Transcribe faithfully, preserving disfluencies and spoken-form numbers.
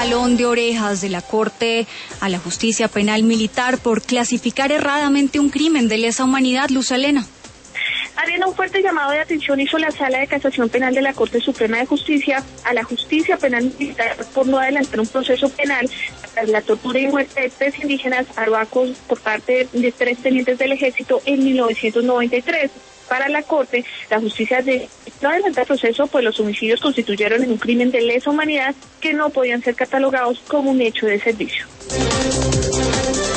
jalón de orejas de la Corte a la Justicia Penal Militar por clasificar erradamente un crimen de lesa humanidad, Luz Helena. Ariana, un fuerte llamado de atención hizo la Sala de Casación Penal de la Corte Suprema de Justicia a la Justicia Penal Militar por no adelantar un proceso penal tras la tortura y muerte de tres indígenas arhuacos por parte de tres tenientes del Ejército en mil novecientos noventa y tres. Para la Corte, la justicia de no adelantar el proceso, pues los homicidios constituyeron en un crimen de lesa humanidad que no podían ser catalogados como un hecho de servicio.